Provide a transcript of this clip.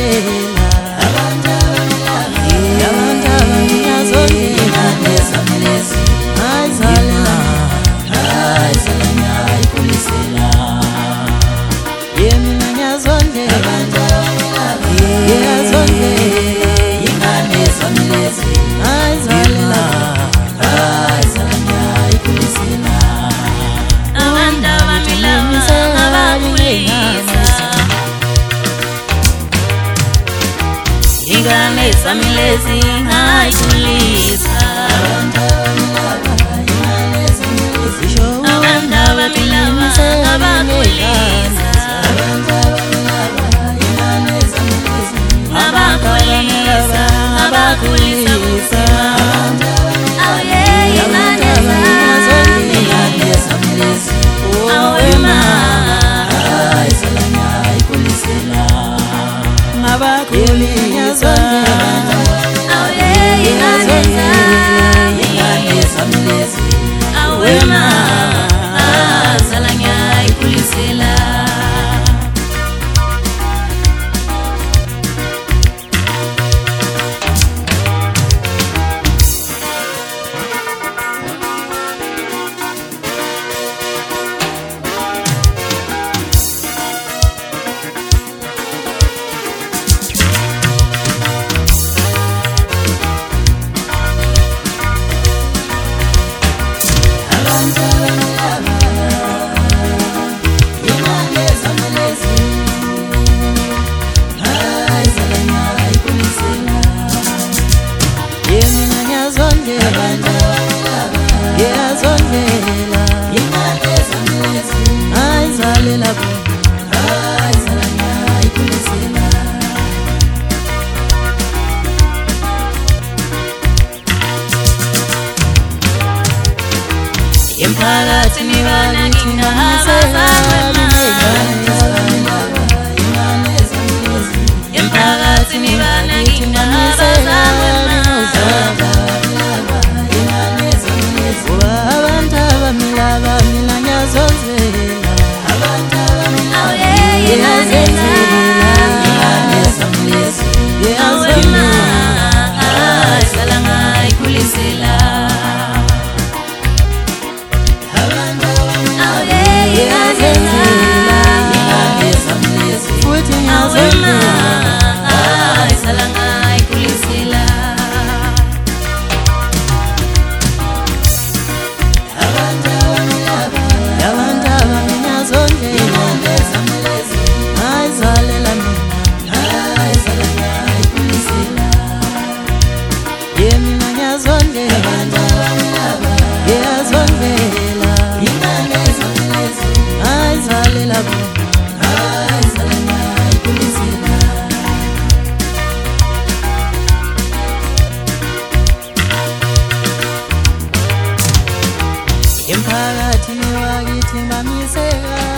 ngiyazondela abantu ngiyazondela nezamelezi ayizalela ayikulisela mina ngiyazondela abantu ngiyazondela ingane zamelezi ayizalela ayikulisela abantu abamilama abakulisa ingane zamelezi ayikulisa abantu abamilama abakulisa abakulisa abakulisa aye ingane zamelezi awema ayikulisela ngabakulisa aye ingane zamelezi awema azalanya ikulisela ngiyazondela ayizalela ayikulisela emphakathini banakithi abazalwana emphakathini banakithi abazalwana abantu abamila ngiyazondela awema azalanga ikulisela futhi awema azalanga ikulisela abantu ngiyazondela ayizalela mina ayikulisela mina ngiyazondela ngiyazondela ayizalela ayikulisela emphakathini wakithi bamiseka